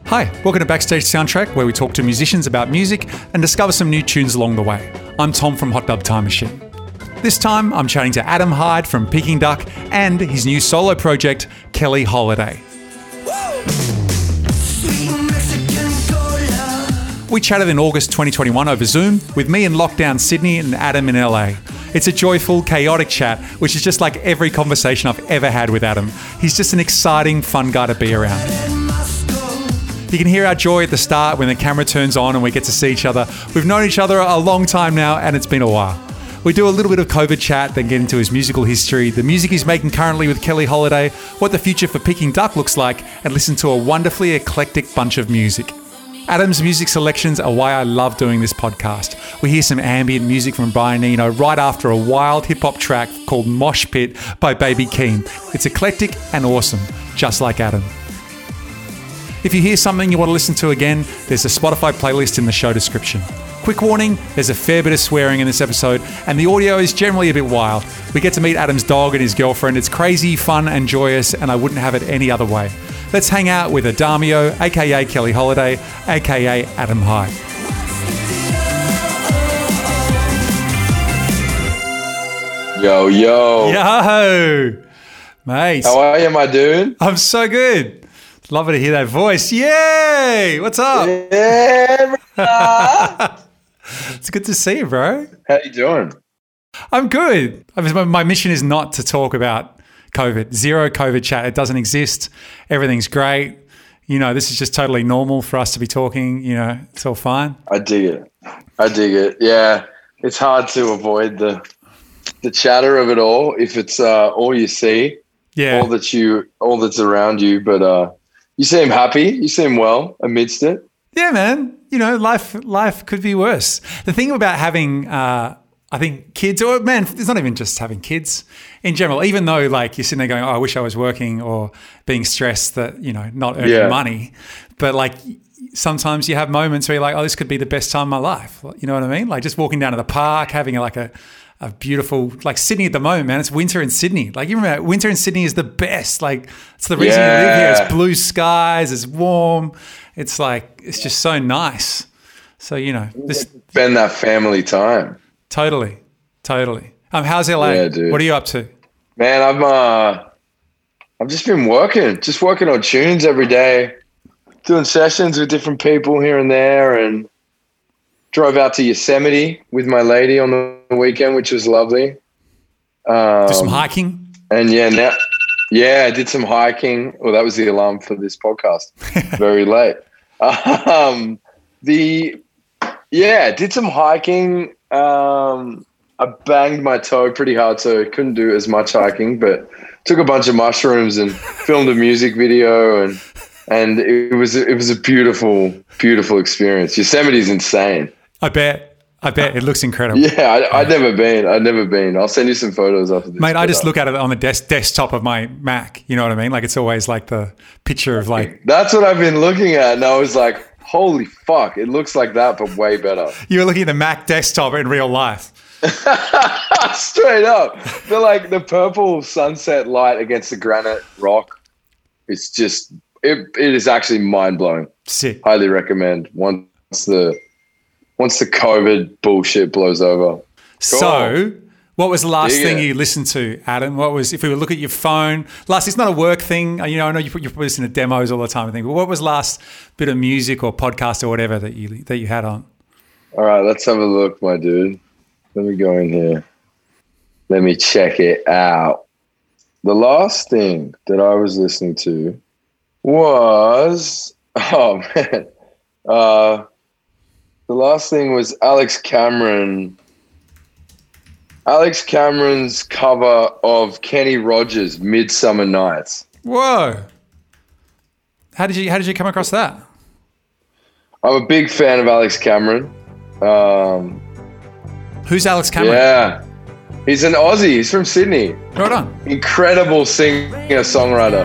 Hi, welcome to Backstage Soundtrack, where we talk to musicians about music and discover some new tunes along the way. I'm Tom from Hot Dub Time Machine. This time, I'm chatting to Adam Hyde from Peking Duck and his new solo project, Kelly Holiday. We chatted in August 2021 over Zoom with me in lockdown Sydney and Adam in LA. It's a joyful, chaotic chat, which is just like every conversation I've ever had with Adam. He's just an exciting, fun guy to be around. You can hear our joy at the start when the camera turns on and we get to see each other. We've known each other a long time now and it's been a while. We do a little bit of COVID chat, then get into his musical history, the music he's making currently with Kelly Holiday, what the future for Peking Duck looks like, and listen to a wonderfully eclectic bunch of music. Adam's music selections are why I love doing this podcast. We hear some ambient music from Brian Eno right after a wild hip-hop track called Mosh Pit by Baby Keem. It's eclectic and awesome, just like Adam. If you hear something you want to listen to again, there's a Spotify playlist in the show description. Quick warning, there's a fair bit of swearing in this episode, and the audio is generally a bit wild. We get to meet Adam's dog and his girlfriend. It's crazy, fun, and joyous, and I wouldn't have it any other way. Let's hang out with Adamio, aka Kelly Holiday, aka Adam Hyde. Yo. Yo! Mate. How are you, my dude? I'm so good. Love to hear that voice. Yay! What's up? Yeah, It's good to see you, bro. how you doing? I'm good. My mission is not to talk about COVID. Zero COVID chat. It doesn't exist. Everything's great. You know, this is just totally normal for us to be talking. You know, it's all fine. I dig it. Yeah, it's hard to avoid the chatter of it all if it's all you see. Yeah. All that's around you. But you seem happy. You seem well amidst it. Yeah, man. You know, life could be worse. The thing about having, I think, kids, or man, it's not even just having kids in general, even though like you're sitting there going, oh, I wish I was working, or being stressed that, you know, not earning money. But like sometimes you have moments where you're like, oh, this could be the best time of my life. You know what I mean? Like just walking down to the park, having a beautiful, like Sydney at the moment, man. It's winter in Sydney. Like you remember, winter in Sydney is the best. Like it's the reason you live here. It's blue skies. It's warm. It's like, it's just so nice. So, you know, Spend that family time. Totally. How's LA? Yeah, dude. What are you up to? Man, I've just been working on tunes every day, doing sessions with different people here and there, and drove out to Yosemite with my lady on the weekend, which was lovely. Do some hiking? And I did some hiking. Well, that was the alarm for this podcast. Very late. Did some hiking. I banged my toe pretty hard, so I couldn't do as much hiking, but took a bunch of mushrooms and filmed a music video, and it was a beautiful, beautiful experience. Yosemite's insane. I bet it looks incredible. Yeah, I'd never been. I'll send you some photos after this. Mate, I just look at it on the desktop of my Mac. You know what I mean? Like it's always like the picture of like. That's what I've been looking at, and I was like, holy fuck, it looks like that, but way better. You were looking at the Mac desktop in real life. Straight up. The purple sunset light against the granite rock. It's just, it is actually mind-blowing. Sick. Highly recommend once the COVID bullshit blows over. Cool. So, what was the last thing you listened to, Adam? What was, if we were looking at your phone, it's not a work thing. You know, I know you listen to demos all the time and things, but what was the last bit of music or podcast or whatever that you had on? All right, let's have a look, my dude. Let me go in here. Let me check it out. The last thing that I was listening to was, the last thing was Alex Cameron's cover of Kenny Rogers' Midsummer Nights. Whoa. How did you come across that? I'm a big fan of Alex Cameron. Who's Alex Cameron? Yeah. He's an Aussie. He's from Sydney. Right on. Incredible singer-songwriter.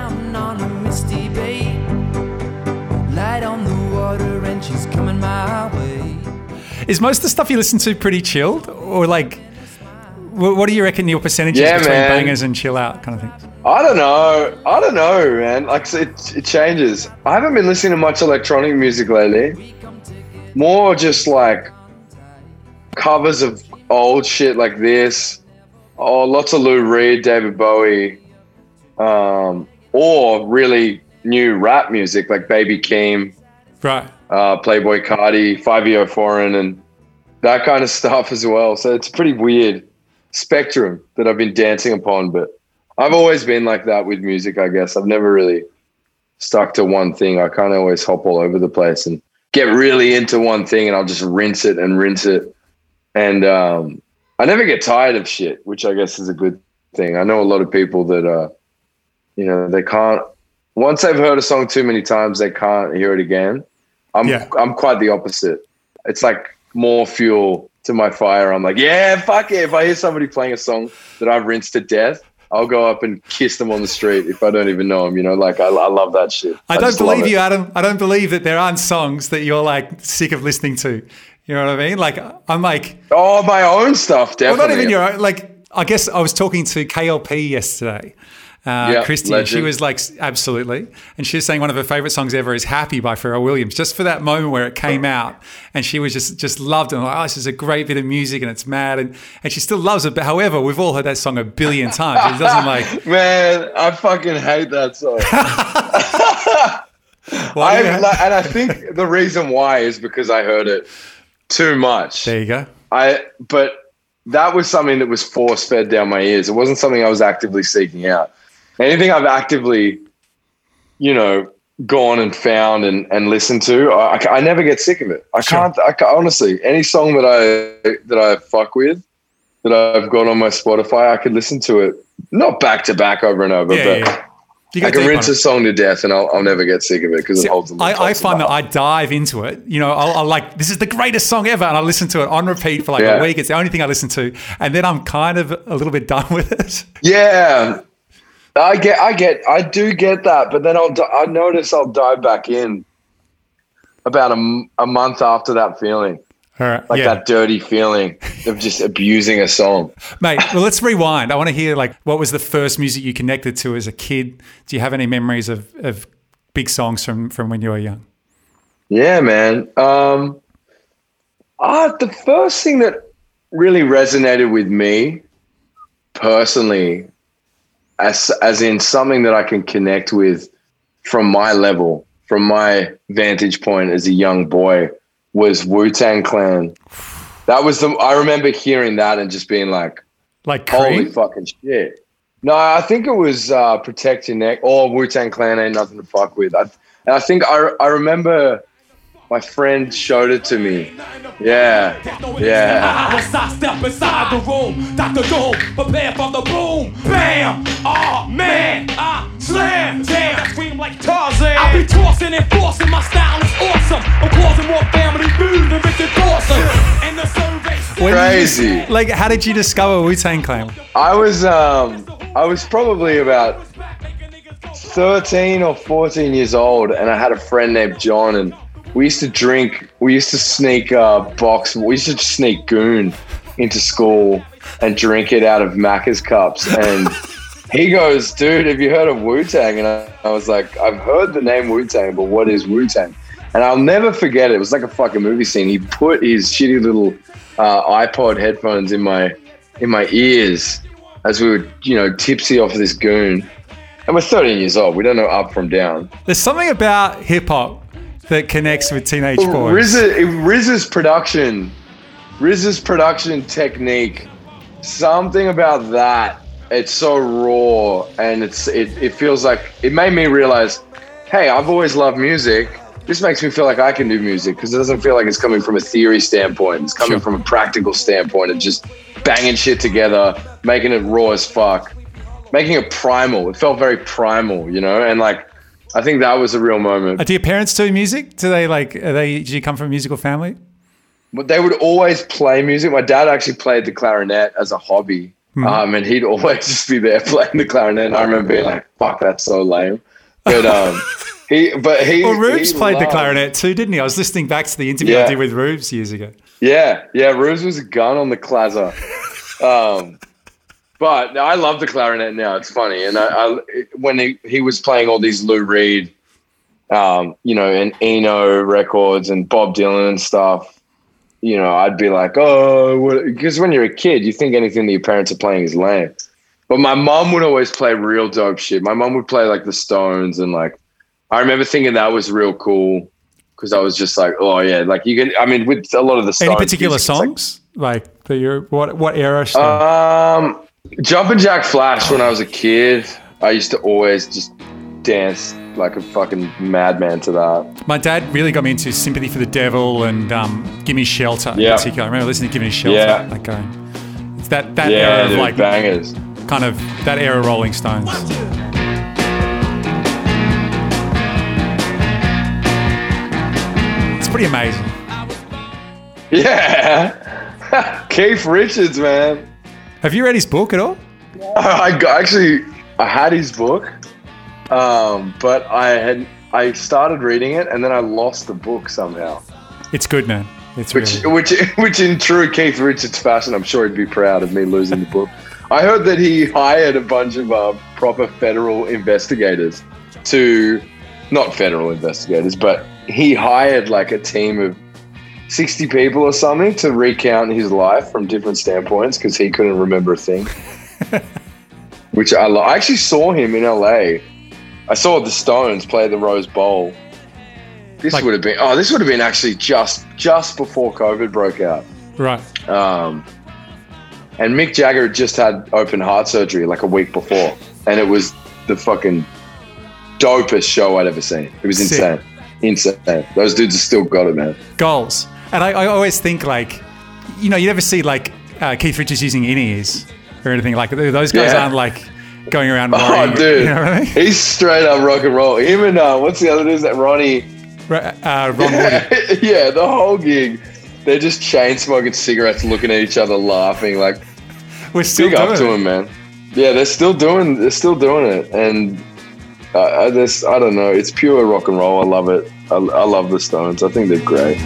Is most of the stuff you listen to pretty chilled? Or like, what do you reckon your percentage is between bangers and chill out kind of things? I don't know. I don't know, man. Like it changes. I haven't been listening to much electronic music lately. More just like covers of old shit like this. Oh, lots of Lou Reed, David Bowie, or really new rap music like Baby Keem, Right. Playboy Cardi, 5EO Foreign, and that kind of stuff as well. So it's a pretty weird spectrum that I've been dancing upon, but I've always been like that with music, I guess. I've never really stuck to one thing. I kind of always hop all over the place and get really into one thing, and I'll just rinse it and rinse it. And I never get tired of shit, which I guess is a good thing. I know a lot of people that, they can't, once they've heard a song too many times, they can't hear it again. I'm quite the opposite. It's like more fuel to my fire. I'm like, yeah, fuck it. If I hear somebody playing a song that I've rinsed to death, I'll go up and kiss them on the street if I don't even know them. Like I love that shit. I don't believe you, Adam. I don't believe that there aren't songs that you're like sick of listening to. You know what I mean? Like I'm like, oh, my own stuff, definitely. Well, not even your own. Like I guess I was talking to KLP yesterday. Christy, and she was like, absolutely. And she was saying one of her favorite songs ever is Happy by Pharrell Williams, just for that moment where it came out. And she was just loved it. And like, oh, this is a great bit of music and it's mad. And she still loves it. But however, we've all heard that song a billion times. It doesn't like. Man, I fucking hate that song. And I think the reason why is because I heard it too much. There you go. But that was something that was force fed down my ears. It wasn't something I was actively seeking out. Anything I've actively, gone and found and listened to, I never get sick of it. I can't honestly, any song that I fuck with, that I've got on my Spotify, I could listen to it, not back to back over and over, I can rinse a song to death and I'll never get sick of it because it holds them. I find that I dive into it. I'll like, this is the greatest song ever. And I listen to it on repeat for like a week. It's the only thing I listen to. And then I'm kind of a little bit done with it. Yeah. I do get that, but then I notice I'll dive back in about a month after that feeling. All right, that dirty feeling of just abusing a song. Mate, well, let's rewind. I want to hear like what was the first music you connected to as a kid? Do you have any memories of big songs from when you were young? Yeah, man. The first thing that really resonated with me personally, as in something that I can connect with from my level, from my vantage point as a young boy, was Wu-Tang Clan. That was I remember hearing that and just being like holy fucking shit. No, I think it was Protect Your Neck or Wu-Tang Clan Ain't Nothing to Fuck With. I think I remember my friend showed it to me. Yeah. I step inside the room. Dr. Doom, prepare for the boom. Bam! Oh man! Slam! Damn! I scream like Tarzan. I be tossing and forcing. My style is awesome. I'm causing more family food than Richard Dawson. And the survey. Crazy. Like, how did you discover Wu-Tang Clan? I was probably about 13 or 14 years old, and I had a friend named John, and we used to sneak goon into school and drink it out of Macca's cups. And he goes, dude, have you heard of Wu-Tang? And I was like, I've heard the name Wu-Tang, but what is Wu-Tang? And I'll never forget it. It was like a fucking movie scene. He put his shitty little iPod headphones in my ears as we were, tipsy off of this goon. And we're 13 years old. We don't know up from down. There's something about hip hop that connects with teenage boys. RZA's production technique, something about that. It's so raw, and it feels like it made me realize, hey, I've always loved music. This makes me feel like I can do music because it doesn't feel like it's coming from a theory standpoint. It's coming from a practical standpoint and just banging shit together, making it raw as fuck, making it primal. It felt very primal, and like, I think that was a real moment. Do your parents do music? Did you come from a musical family? But they would always play music. My dad actually played the clarinet as a hobby. And he'd always just be there playing the clarinet. And I remember being like, fuck, that's so lame. But Rubes played the clarinet too, didn't he? I was listening back to the interview I did with Rubes years ago. Yeah. Rubes was a gun on the clazzer. But I love the clarinet now. It's funny. And when he was playing all these Lou Reed, and Eno records and Bob Dylan and stuff, I'd be like, because when you're a kid, you think anything that your parents are playing is lame. But my mom would always play real dope shit. My mom would play like the Stones, and like I remember thinking that was real cool because I was just like, oh yeah, like you can. I mean, with a lot of the Stones, any particular songs like what era? Jumpin' Jack Flash. When I was a kid, I used to always just dance like a fucking madman to that. My dad really got me into Sympathy for the Devil and Gimme Shelter in particular. I remember listening to Gimme Shelter. Yeah. Like it's that era of like bangers. Kind of that era Rolling Stones. It's pretty amazing. Yeah. Keith Richards, man. Have you read his book at all? I had his book, but I started reading it and then I lost the book somehow. It's good, man. It's which in true Keith Richards fashion, I'm sure he'd be proud of me losing the book. I heard that he hired a bunch of proper federal investigators not federal investigators, but he hired like a team of 60 people or something to recount his life from different standpoints because he couldn't remember a thing. Which I actually saw him in LA. I saw the Stones play at the Rose Bowl. This would have been actually just before COVID broke out. Right. And Mick Jagger had just had open heart surgery like a week before. And it was the fucking dopest show I'd ever seen. It was insane. Insane. Those dudes have still got it, man. Goals. And I always think like, you never see like Keith Richards using in-ears or anything like that. Those guys aren't like going around. Oh, dude. You know what I mean? He's straight up rock and roll. Him and what's the other dude? Is that Ronnie? Ron Wood. Yeah, the whole gig. They're just chain smoking cigarettes, looking at each other, laughing. Like, we're still big up to him, man. Yeah, they're still doing it, and I don't know. It's pure rock and roll. I love it. I love the Stones. I think they're great.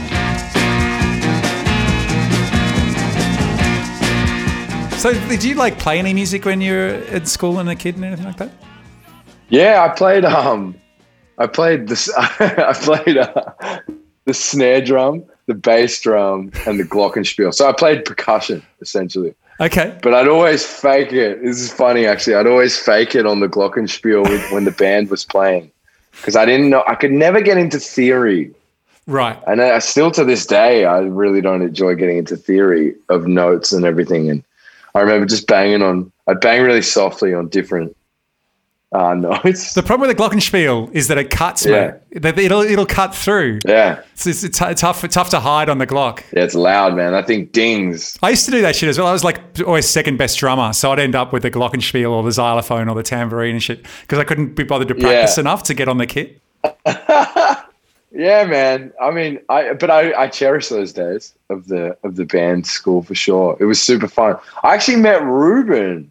So, did you like play any music when you were at school and a kid and anything like that? Yeah, I played this. I played the snare drum, the bass drum, and the glockenspiel. So I played percussion essentially. Okay. But I'd always fake it. This is funny, actually. I'd always fake it on the glockenspiel when the band was playing, because I didn't know. I could never get into theory. Right. And I still to this day, I really don't enjoy getting into theory of notes and everything. And I remember just I'd bang really softly on different notes. The problem with the glockenspiel is that it cuts, mate. It'll cut through. Yeah. It's tough to hide on the Glock. Yeah, it's loud, man. I think dings. I used to do that shit as well. I was like always second best drummer, so I'd end up with the glockenspiel or the xylophone or the tambourine and shit because I couldn't be bothered to practice enough to get on the kit. Yeah, man. I mean, I cherish those days of the band school for sure. It was super fun. I actually met Ruben.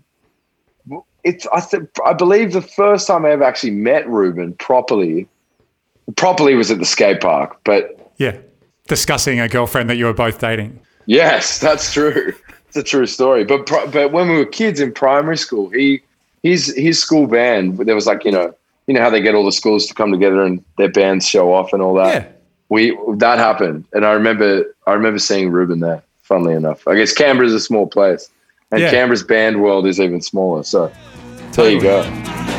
I believe the first time I ever actually met Ruben properly was at the skate park. But yeah, discussing a girlfriend that you were both dating. Yes, that's true. It's a true story. But when we were kids in primary school, his school band, there was like you know how they get all the schools to come together and their bands show off and all that. Yeah. That happened, and I remember seeing Ruben there. Funnily enough, I guess Canberra's a small place, and Canberra's band world is even smaller. So there you go.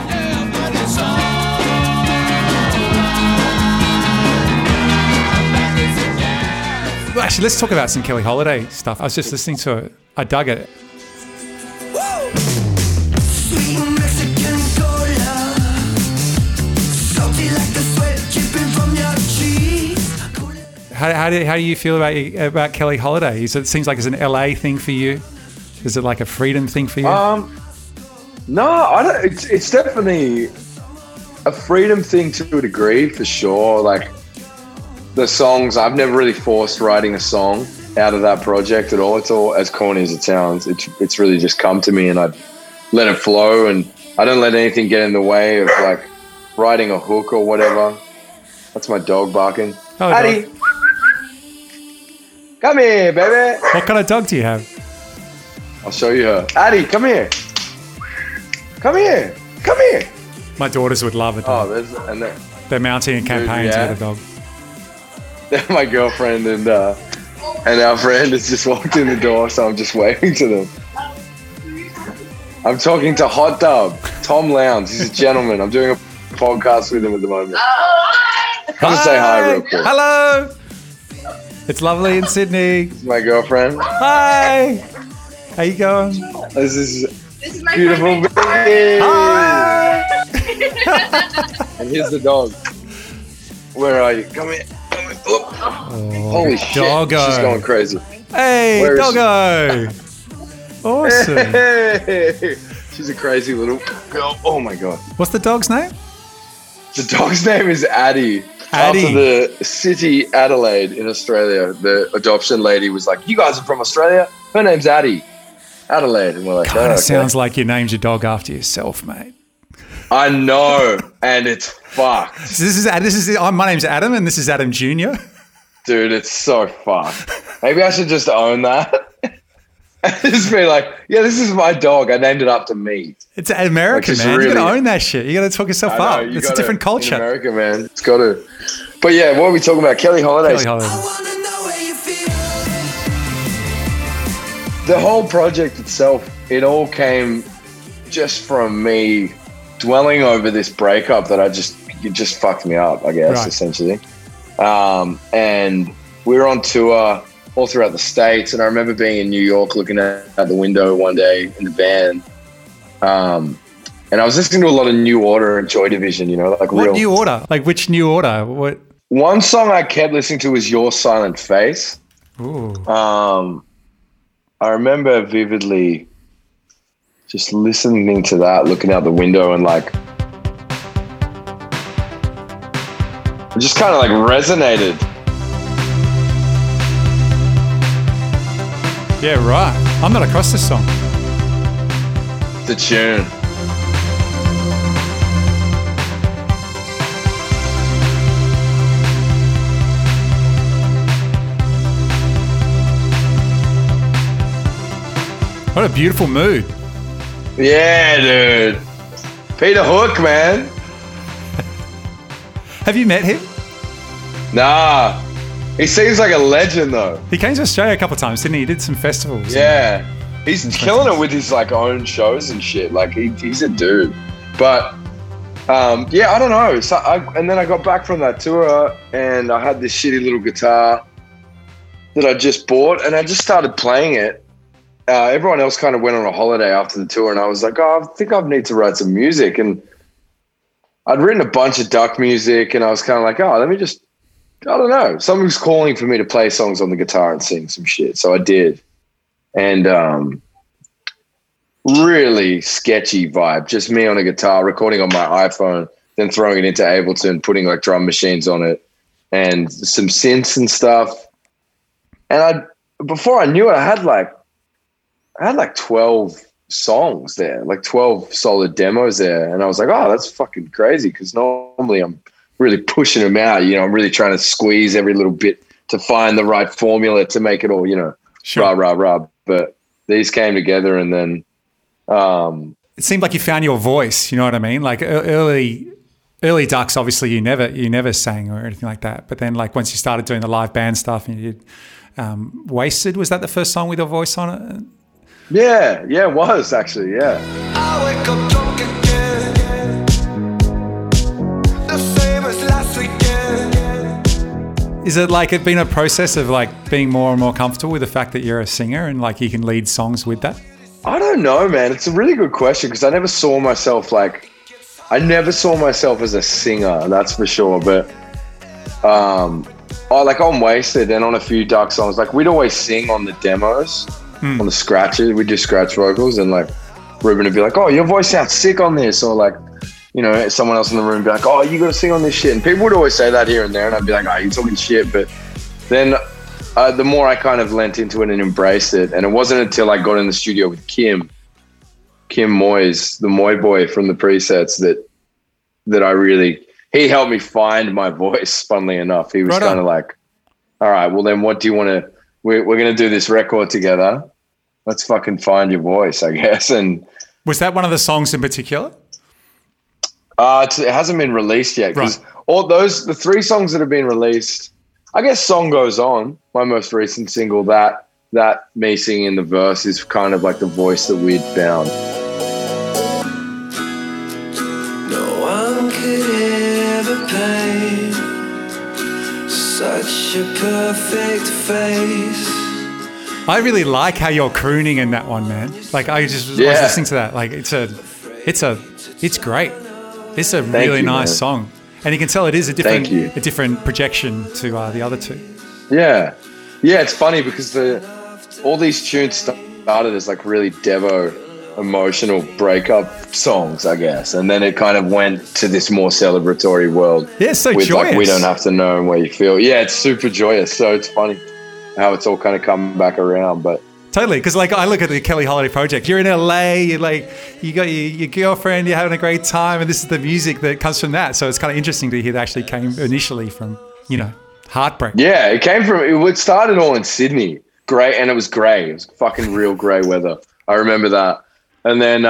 Well, actually, let's talk about some Kelly Holiday stuff. I was just listening to it. I dug it. How do you feel about Kelly Holiday? It seems like it's an LA thing for you. Is it like a freedom thing for you? No, I don't. It's definitely a freedom thing to a degree for sure. Like the songs, I've never really forced writing a song out of that project at all. It's all, as corny as it sounds, it's really just come to me and I let it flow, and I don't let anything get in the way of like writing a hook or whatever. That's my dog barking. Oh, Addie, come here, baby. What kind of dog do you have? I'll show you her. Addie, come here. Come here. My daughters would love it. Oh, They're mounting a campaign to yeah. get a dog. my girlfriend and our friend has just walked in the door, so I'm just waving to them. I'm talking to Hot Dub, Tom Lowndes. He's a gentleman. I'm doing a podcast with him at the moment. Come and say hi real quick. Hello. It's lovely in Sydney. This is my girlfriend. Hi. How you going? This is my beautiful friend. baby. Hi. And here's the dog. Where are you? Come here. Look. Holy shit. doggo. She's going crazy. Hey, Where is doggo. Awesome. Hey. She's a crazy little girl. Oh my God. What's the dog's name? The dog's name is Addie. Addie. After the city Adelaide in Australia, the adoption lady was like, "You guys are from Australia? Her name's Addie. Adelaide." And we're like, Kind "Oh, of okay." sounds like you named your dog after yourself, mate. I know, and it's fucked. So my name's Adam, and this is Adam Jr. Dude, it's so fucked. Maybe I should just own that. Just be like, yeah, this is my dog. I named it after me. It's America, Like, it's man. You really- got to own that shit. You got to talk yourself I know, up. you It's a gotta- different in culture. America, man. It's got to. But yeah, what are we talking about? Kelly Holiday. Kelly Holiday. The whole project itself, it all came just from me dwelling over this breakup that it just fucked me up, I guess, Right. essentially. And we were on tour all throughout the States, and I remember being in New York looking out the window one day in the van, and I was listening to a lot of New Order and Joy Division, like What real. New Order? Like which New Order? What? One song I kept listening to was Your Silent Face. Ooh. I remember vividly just listening to that, looking out the window, and like it just kind of like resonated. Yeah, right. I'm not across this song. The tune. What a beautiful mood. Yeah, dude. Peter Hook, man. Have you met him? Nah. He seems like a legend, though. He came to Australia a couple of times, didn't he? He did some festivals. Yeah. He's killing it with his like own shows and shit. Like he's a dude. But yeah, I don't know. So and then I got back from that tour and I had this shitty little guitar that I just bought and I just started playing it. Everyone else kind of went on a holiday after the tour and I was like, oh, I think I need to write some music. And I'd written a bunch of duck music and I was kind of like, oh, let me just, I don't know. Someone was calling for me to play songs on the guitar and sing some shit. So I did. And really sketchy vibe, just me on a guitar, recording on my iPhone, then throwing it into Ableton, putting like drum machines on it and some synths and stuff. And before I knew it, I had like 12 songs there, like 12 solid demos there. And I was like, oh, that's fucking crazy. Cause normally I'm really pushing them out. I'm really trying to squeeze every little bit to find the right formula to make it all, Sure. rah. But these came together and then, It seemed like you found your voice. You know what I mean? Like early Ducks, obviously you never sang or anything like that. But then like once you started doing the live band stuff and you did Wasted, was that the first song with your voice on it? yeah, it was actually, yeah. I wake up drunk again, the same as last weekend. Is it like it been a process of like being more and more comfortable with the fact that you're a singer and like you can lead songs with that? I don't know, man. It's a really good question because I never saw myself as a singer, that's for sure. But like on Wasted and on a few Duck songs, like we'd always sing on the demos, on the scratches. We'd do scratch vocals and like Ruben would be like, oh, your voice sounds sick on this. Or like, someone else in the room would be like, oh, you got to sing on this shit. And people would always say that here and there. And I'd be like, oh, you're talking shit. But then the more I kind of lent into it and embraced it. And it wasn't until I got in the studio with Kim Moyes, the Moy boy from the presets that he helped me find my voice, funnily enough. He was Right on. kind of like, all right, well then what do you want to, we're going to do this record together. Let's fucking find your voice, I guess. And Was that one of the songs in particular? It hasn't been released yet because the 3 songs that have been released, I guess Song Goes On, my most recent single, that me singing in the verse is kind of like the voice that we'd found. No one could ever paint such a perfect face. I really like how you're crooning in that one, man. Like I was listening to that. Like it's great. It's a really nice song, and you can tell it is a different projection to the other 2. Yeah, it's funny because all these tunes started as like really Devo emotional breakup songs, I guess, and then it kind of went to this more celebratory world. Yeah, it's so with joyous. Like We Don't Have to Know Where You Feel. Yeah, it's super joyous. So it's funny how it's all kind of come back around, but. Totally, because like I look at the Kelly Holiday Project. You're in LA. You got your girlfriend. You're having a great time, and this is the music that comes from that. So it's kind of interesting to hear that actually came initially from heartbreak. Yeah, it started all in Sydney. Great, and it was grey. It was fucking real grey weather. I remember that, and then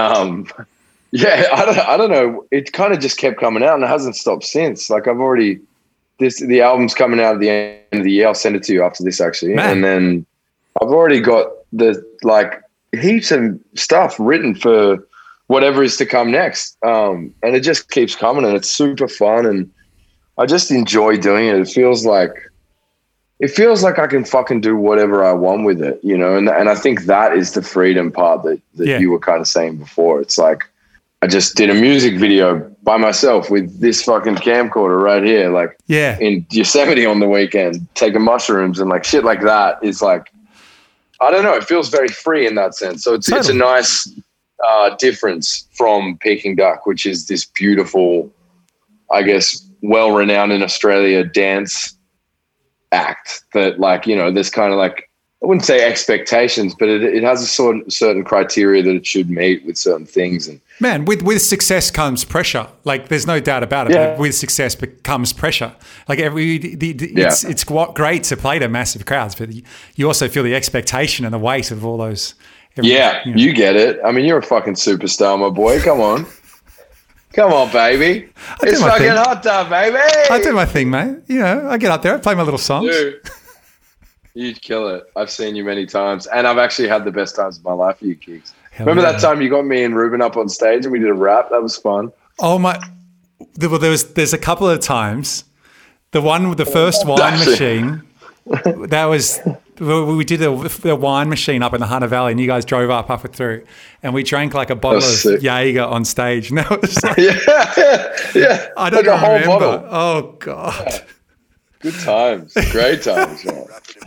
I don't know. It kind of just kept coming out, and it hasn't stopped since. Like the album's coming out at the end of the year. I'll send it to you after this actually, and then I've already got heaps of stuff written for whatever is to come next. And it just keeps coming and it's super fun and I just enjoy doing it. It feels like I can fucking do whatever I want with it, and I think that is the freedom part that you were kind of saying before. It's like I just did a music video by myself with this fucking camcorder right here, in Yosemite on the weekend, taking mushrooms and like shit like that is like, I don't know. It feels very free in that sense. So it's a nice difference from Peking Duck, which is this beautiful, I guess, well-renowned in Australia dance act that there's kind of like, I wouldn't say expectations, but it has a certain criteria that it should meet with certain things. And man, with success comes pressure. Like there's no doubt about it. Yeah. Like, with success comes pressure. Like it's great to play to massive crowds, but you also feel the expectation and the weight of all those. You get it. I mean, you're a fucking superstar, my boy. Come on. Come on, baby. It's fucking hot dog, baby. I do my thing, mate. I get up there, I play my little songs. Dude. You'd kill it. I've seen you many times, and I've actually had the best times of my life for you, Kicks. Remember that time you got me and Ruben up on stage and we did a rap? That was fun. Oh my! Well, there's a couple of times. The one with the first wine machine. That was we did a wine machine up in the Hunter Valley, and you guys drove up halfway through, and we drank like a bottle of Jaeger on stage. And that was like, yeah. I don't like remember. A whole bottle. Oh God. Yeah. Good times. Great times, man.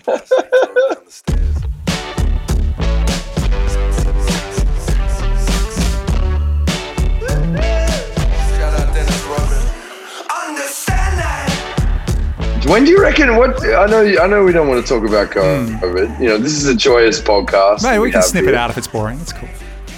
When do you reckon? I know we don't want to talk about COVID. This is a joyous podcast. Mate, we can snip it out if it's boring. It's cool.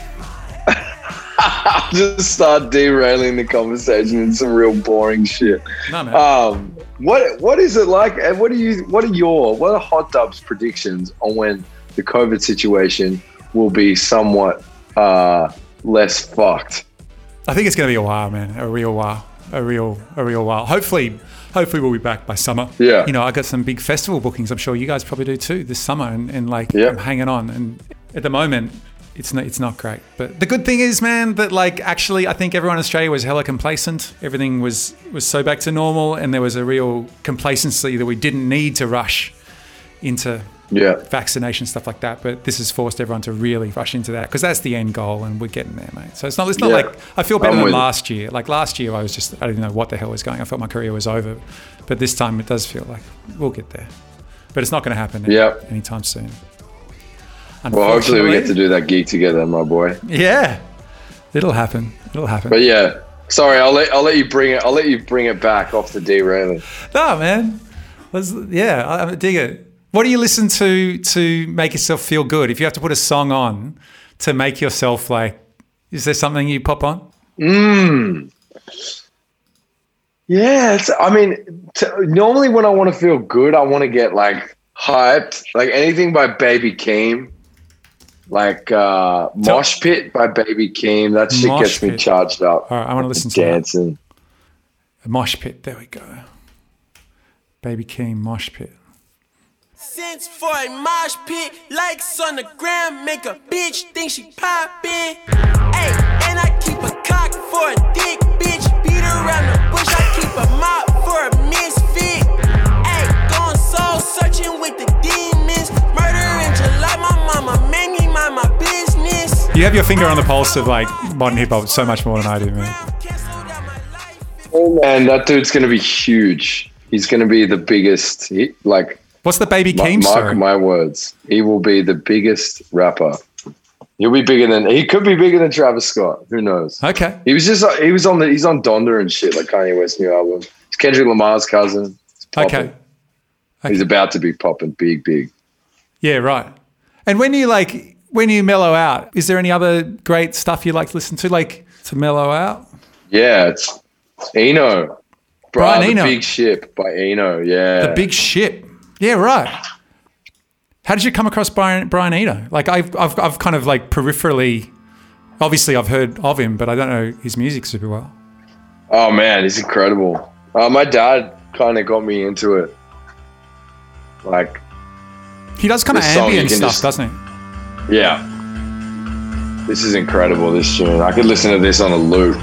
Just start derailing the conversation in some real boring shit. No, man. What is it like? And what are Hot Dub's predictions on when the COVID situation will be somewhat less fucked? I think it's going to be a while, man. A real while. Hopefully we'll be back by summer. Yeah. I got some big festival bookings. I'm sure you guys probably do too this summer, and I'm hanging on. And at the moment, it's not great. But the good thing is, man, that actually I think everyone in Australia was hella complacent. Everything was so back to normal, and there was a real complacency that we didn't need to rush into vaccination, stuff like that. But this has forced everyone to really rush into that because that's the end goal, and we're getting there, mate. So it's not like I feel better than last year. Like last year, I didn't know what the hell was going. I felt my career was over. But this time, it does feel like we'll get there. But it's not going to happen anytime soon. Well, hopefully we get to do that gig together, my boy. Yeah, it'll happen. But yeah, sorry, I'll let you bring it. I'll let you bring it back off the derailing. No, man. I dig it. What do you listen to make yourself feel good? If you have to put a song on to make yourself is there something you pop on? Yeah, normally when I want to feel good, I want to get hyped. Like anything by Baby Keem. Like Mosh Pit by Baby Keem. That shit Mosh gets me Pit. charged up. All right, I want to listen to dancing. that. Mosh Pit. There we go. Baby Keem, Mosh Pit. Sense for a mosh pit, likes on the gram, make a bitch think she poppin'. Ayy, and I keep a cock for a dick, bitch. Beat around the bush, I keep a mop for a misfit. Ayy, going soul searching with the demons. Murder in July, my mama made me mind my business. You have your finger on the pulse of like modern hip hop so much more than I do, man. Oh man, that dude's gonna be huge. He's gonna be the biggest. What's the Baby Keem story? Mark my words. He will be the biggest rapper. He could be bigger than Travis Scott. Who knows? Okay. He's on Donda and shit, like Kanye West's new album. It's Kendrick Lamar's cousin. It's popping. Okay. He's about to be popping big. Yeah, right. And when you mellow out, is there any other great stuff you like to listen to, like to mellow out? Yeah, it's Eno. Brian Eno. The Big Ship by Eno, yeah. The Big Ship. Yeah, right. How did you come across Brian Eno? Like I've kind of like peripherally, obviously I've heard of him, but I don't know his music super well. Oh man, he's incredible. My dad kind of got me into it. Like he does kind of this song ambient you can stuff, doesn't he? Yeah. This is incredible, this tune. I could listen to this on a loop.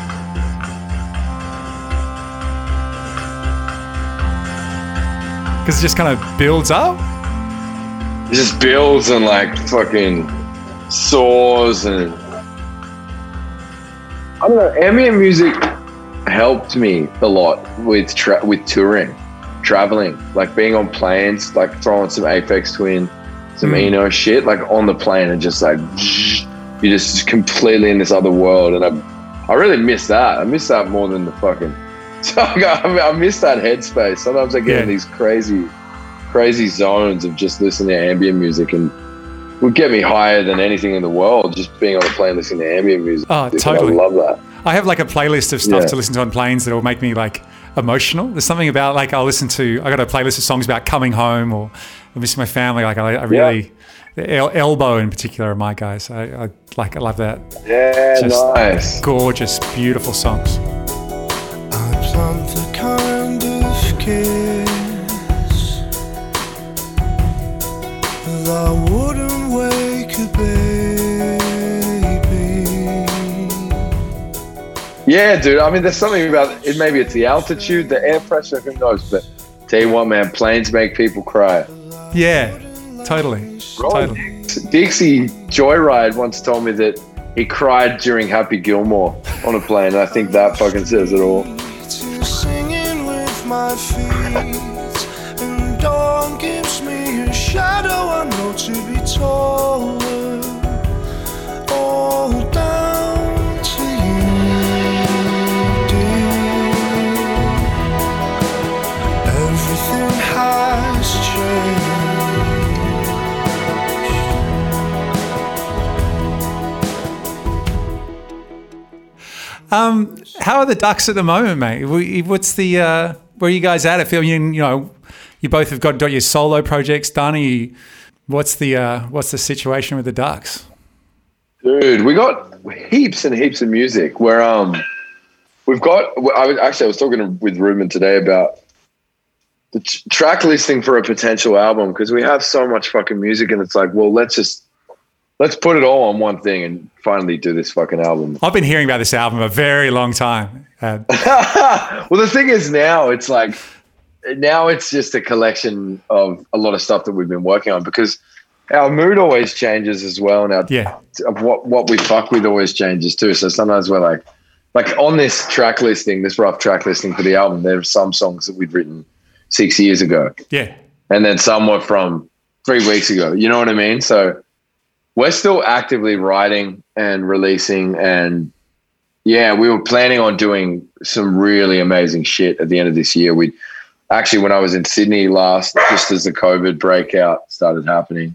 Because it just kind of builds up. It just builds and like fucking soars and I don't know. Ambient music helped me a lot with touring, traveling, like being on planes, like throwing some Aphex Twin, some Eno shit, like on the plane and just like you're just completely in this other world. And I really miss that. I miss that more than the fucking. So I miss that headspace. Sometimes I get in these crazy zones of just listening to ambient music, and would get me higher than anything in the world. Just being on a plane listening to ambient music. Oh, totally. I love that. I have like a playlist of stuff to listen to on planes that will make me like emotional. There's something about like I got a playlist of songs about coming home or missing my family. Like I really, Elbow in particular are my guys. I love that. Yeah, just nice. Gorgeous, beautiful songs. I'm the kind of kiss that wouldn't wake a baby. Yeah, dude. I mean, there's something about it. Maybe it's the altitude, the air pressure, who knows? But tell you what, man, planes make people cry. Yeah, totally. Dixie Joyride once told me that he cried during Happy Gilmore on a plane. And I think that fucking says it all. Singing with my feet, and dawn gives me a shadow I know to be taller. All down to you, dear. Everything has changed. How are the Ducks at the moment, mate? What's the where are you guys at? I feel you both have got your solo projects done. What's the situation with the Ducks? Dude, we got heaps and heaps of music. Where we've got. I was talking with Ruben today about the track listing for a potential album, because we have so much fucking music, and it's like, well, let's put it all on one thing and finally do this fucking album. I've been hearing about this album a very long time. Well, the thing is now it's just a collection of a lot of stuff that we've been working on, because our mood always changes as well, and of what we fuck with always changes too. So sometimes we're like on this track listing, this rough track listing for the album, there are some songs that we'd written 6 years ago. Yeah. And then some were from 3 weeks ago. You know what I mean? So we're still actively writing and releasing, and we were planning on doing some really amazing shit at the end of this year. We actually, when I was in Sydney last, just as the COVID breakout started happening,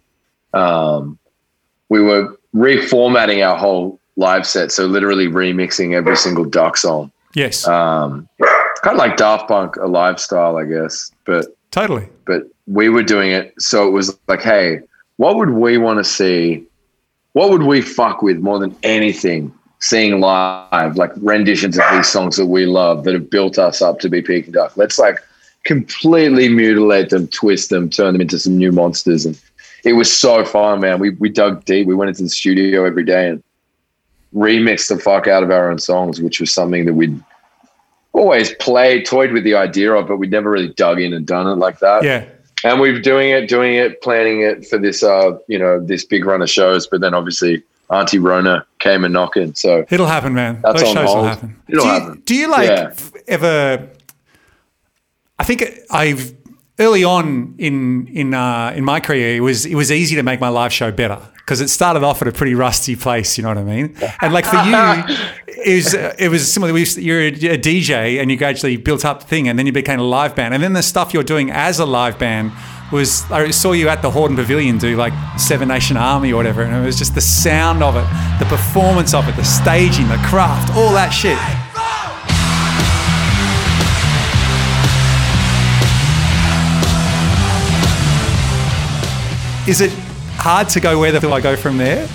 we were reformatting our whole live set. So literally remixing every single Duck song. Yes. Kind of like Daft Punk, a live style, I guess, but totally. But we were doing it. So it was like, hey, what would we want to see what would we fuck with more than anything? Seeing live, like renditions of these songs that we love that have built us up to be Peking Duck. Let's like completely mutilate them, twist them, turn them into some new monsters. And it was so fun, man. We dug deep. We went into the studio every day and remixed the fuck out of our own songs, which was something that we'd always toyed with the idea of, but we'd never really dug in and done it like that. Yeah. And we've doing it, planning it for this, this big run of shows. But then obviously Auntie Rona came a knocking. So it'll happen, man. That's Those on shows hold. will happen. It'll happen. Do you ever? I think I've early on in my career, it was easy to make my live show better because it started off at a pretty rusty place. You know what I mean? And like for you, it was similar. You're a DJ and you gradually built up the thing, and then you became a live band, and then the stuff you're doing as a live band was. I saw you at the Horden Pavilion do like Seven Nation Army or whatever, and it was just the sound of it, the performance of it, the staging, the craft, all that shit. Is it hard to go where the hell I go from there?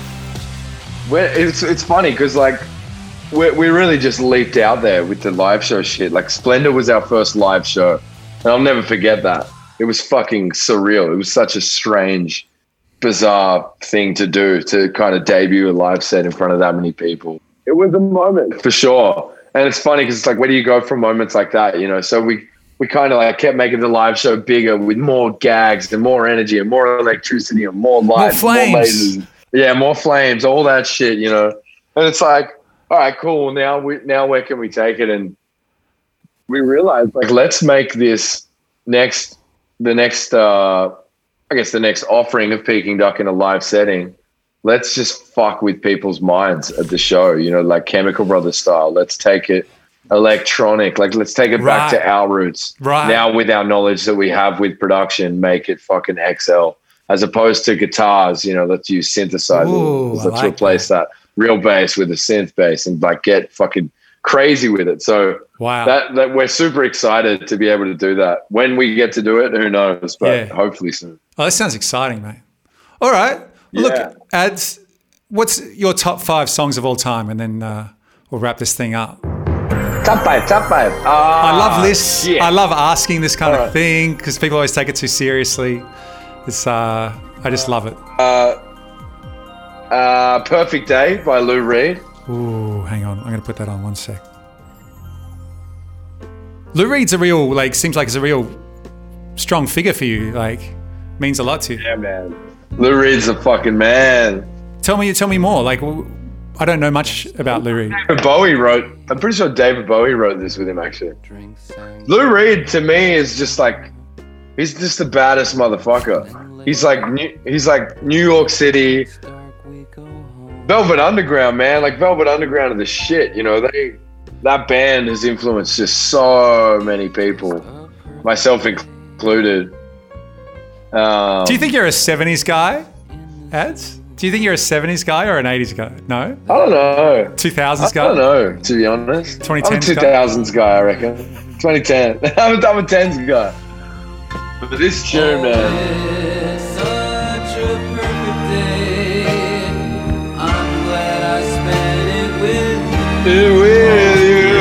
It's funny because like we really just leaped out there with the live show shit. Like Splendor was our first live show, and I'll never forget that. It was fucking surreal. It was such a strange, bizarre thing to do, to kind of debut a live set in front of that many people. It was a moment for sure. And it's funny because it's like, where do you go from moments like that? You know, so we kind of like kept making the live show bigger with more gags and more energy and more electricity and more lights, more lasers. Yeah, more flames, all that shit, you know. And it's like, all right, cool. Now where can we take it? And we realized, like, let's make this the next offering of Peking Duck in a live setting. Let's just fuck with people's minds at the show, you know, like Chemical Brothers style. Let's take it electronic, like let's take it back to our roots. Right. Now with our knowledge that we have with production, make it fucking XL as opposed to guitars, you know, let's use synthesizers. Ooh, let's replace that real bass with a synth bass and like get fucking crazy with it. So wow, that we're super excited to be able to do that. When we get to do it, who knows, but hopefully soon. Oh, that sounds exciting, mate. All right. Look, Ads, what's your top 5 songs of all time? And then we'll wrap this thing up. Top five. I love lists. Shit. I love asking this kind of thing because people always take it too seriously. It's I just love it. Perfect Day by Lou Reed. Ooh, hang on. I'm going to put that on 1 sec. Lou Reed's seems like it's a real strong figure for you. Like, means a lot to you. Yeah, man. Lou Reed's a fucking man. Tell me more. Like, I don't know much about Lou Reed. I'm pretty sure David Bowie wrote this with him, actually. Lou Reed, to me, is just like, he's just the baddest motherfucker. He's like New York City, Velvet Underground, man. Like, Velvet Underground are the shit, you know. That band has influenced just so many people, myself included. Do you think you're a 70s guy, Ads? Do you think you're a 70s guy or an 80s guy? No? I don't know. 2000s guy? I don't know, to be honest. 2010s I'm a 2000s guy, I reckon. 2010. I'm a 10s guy. But this tune, man. It's such a perfect day. I'm glad I spent it with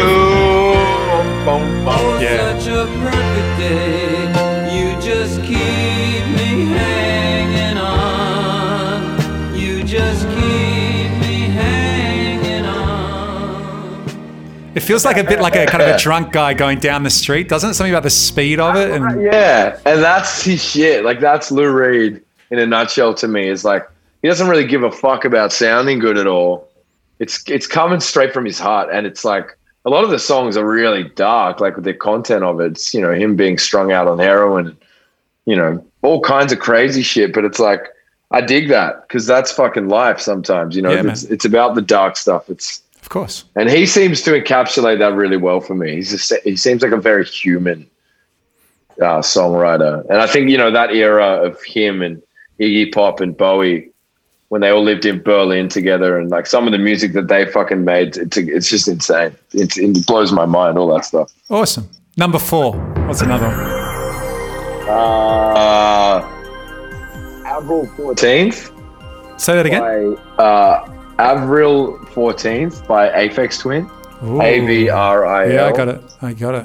you. Yeah. Such a perfect day. You just keep me hanging on. You just keep me hanging on. It feels like a bit like a kind of a drunk guy going down the street, doesn't it? Something about the speed of it. And yeah, and that's his shit. Like, that's Lou Reed in a nutshell to me. Is like, he doesn't really give a fuck about sounding good at all. It's coming straight from his heart, and it's like a lot of the songs are really dark, like with the content of it. It's, you know, him being strung out on heroin, you know, all kinds of crazy shit. But it's like, I dig that because that's fucking life sometimes, you know. Yeah, it's about the dark stuff. Of course. And he seems to encapsulate that really well for me. He seems like a very human songwriter. And I think, you know, that era of him and Iggy Pop and Bowie, when they all lived in Berlin together, and like some of the music that they fucking made, it's just insane. It blows my mind, all that stuff. Awesome. Number 4. What's another one? April 14th. Say that again. By Avril 14th by Aphex Twin. Ooh. Avril. Yeah, I got it.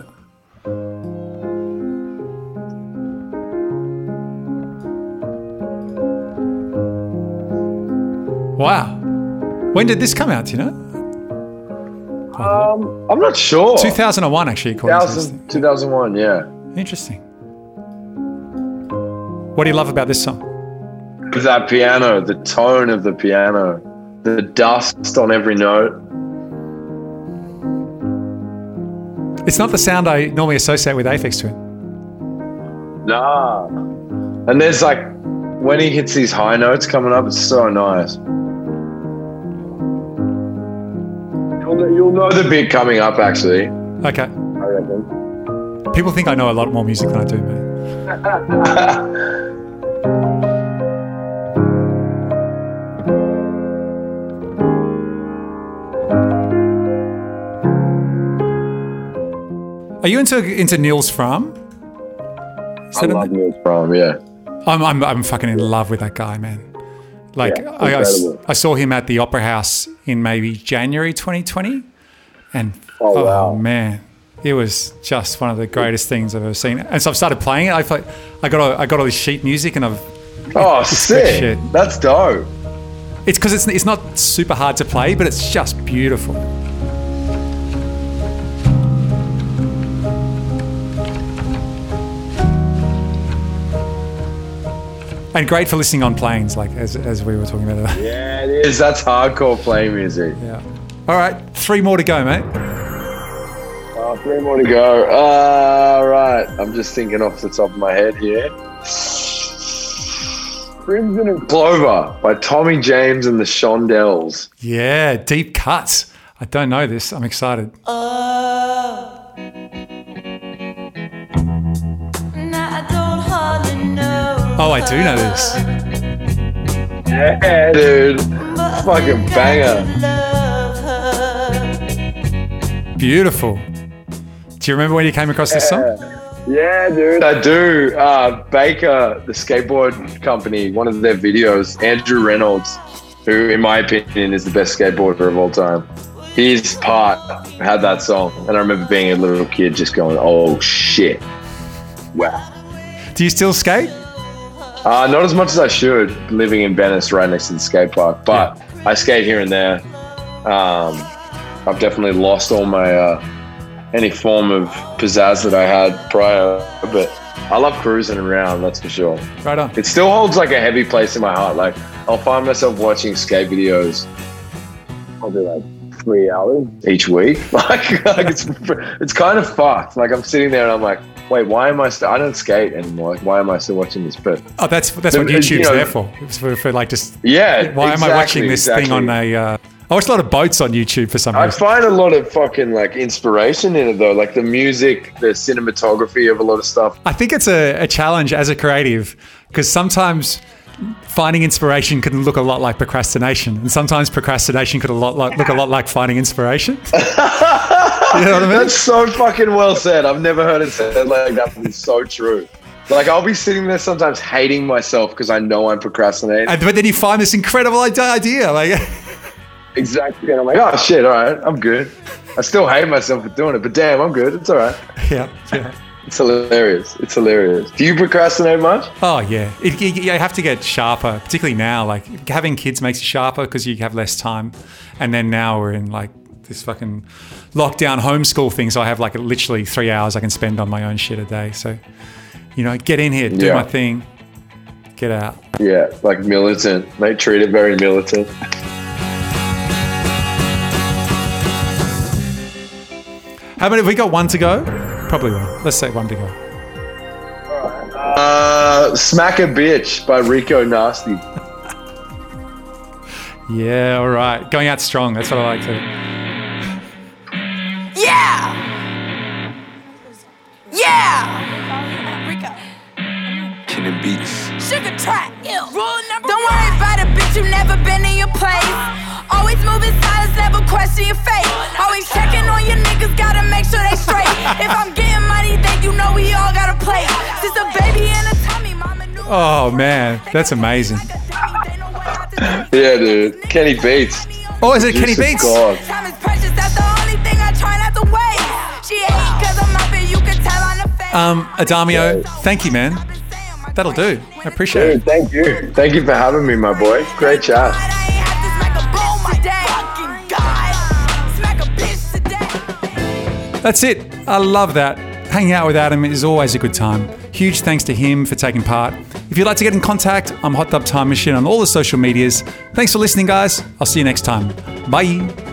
Wow. When did this come out, do you know? I'm not sure. 2001, actually, according to this thing. 2001, yeah. Interesting. What do you love about this song? That piano, the tone of the piano, the dust on every note. It's not the sound I normally associate with Aphex Twin. Nah. And there's like, when he hits these high notes coming up, it's so nice. You'll know the bit coming up, actually. Okay. I reckon. People think I know a lot more music than I do, man. Are you into Niels Fram? I love Niels Fram, yeah. I'm fucking in love with that guy, man. Like, Yeah, I saw him at the Opera House in maybe January 2020, and Oh, wow. man, it was just one of the greatest things I've ever seen. And so I've started playing it. I got all this sheet music, and Oh, it's good sick. shit. That's dope. It's because it's not super hard to play, but it's just beautiful. And great for listening on planes, like as we were talking about. Yeah, it is. That's hardcore play music. Yeah. All right, 3 more to go, mate. 3 more to go. Right. I'm just thinking off the top of my head here. Crimson and Clover by Tommy James and the Shondells. Yeah, deep cuts. I don't know this. I'm excited. Oh, I do know this. Yeah, dude. Fucking banger. Beautiful. Do you remember when you came across this song? Yeah, dude. I do. Baker, the skateboard company, one of their videos, Andrew Reynolds, who, in my opinion, is the best skateboarder of all time. His part had that song. And I remember being a little kid just going, oh, shit. Wow. Do you still skate? Not as much as I should, living in Venice right next to the skate park. But I skate here and there. I've definitely lost all my any form of pizzazz that I had prior. But I love cruising around, that's for sure. Right on. It still holds like a heavy place in my heart. Like I'll find myself watching skate videos. I'll do like 3 hours each week. Like it's kind of fucked. Like I'm sitting there and I'm like, wait, why am I I don't skate anymore. Like, why am I still watching this? But that's what YouTube's there for. It's for like just why am I watching this thing on a? I watch a lot of boats on YouTube for some reason. I find a lot of fucking like inspiration in it though, like the music, the cinematography of a lot of stuff. I think it's a challenge as a creative because sometimes finding inspiration can look a lot like procrastination, and sometimes procrastination could look a lot like finding inspiration. You know what I mean? That's so fucking well said. I've never heard it said like that, but it's so true. Like I'll be sitting there sometimes hating myself because I know I'm procrastinating. But then you find this incredible idea, like exactly, and I'm like, oh shit, all right, I'm good. I still hate myself for doing it, but damn, I'm good. It's all right. yeah. It's hilarious. It's hilarious. Do you procrastinate much? Oh yeah, you have to get sharper, particularly now. Like having kids makes you sharper because you have less time, and then now we're in like this fucking lockdown homeschool thing. So I have like literally 3 hours I can spend on my own shit a day. So get in here, do my thing, get out. Yeah, like militant. They treat it very militant. How many have we got? 1 to go? Probably one. Let's say 1 to go. Smack a Bitch by Rico Nasty. Yeah, all right. Going out strong. That's what I like to. Yeah! Rico. Killing beats. Sugar track. Rule number Don't worry about it, bitch. You never been in your place. Always moving silence, never question your fate. Always checking on your niggas, gotta make sure they straight. If I'm getting money, then you know we all gotta play. Since a baby in a tummy, mama knew. Oh man, that's amazing. Yeah, dude. Kenny Beats. Oh, is it Kenny Juice of Beats? God. Time is precious, that's the only thing I try not to waste. She hate cause I'm up and you can tell on the face. Adamio, thank you, man. That'll do. I appreciate Dude, it. thank you. Thank you for having me, my boy. Great chat. That's it. I love that. Hanging out with Adam is always a good time. Huge thanks to him for taking part. If you'd like to get in contact, I'm Hot Tub Time Machine on all the social medias. Thanks for listening, guys. I'll see you next time. Bye.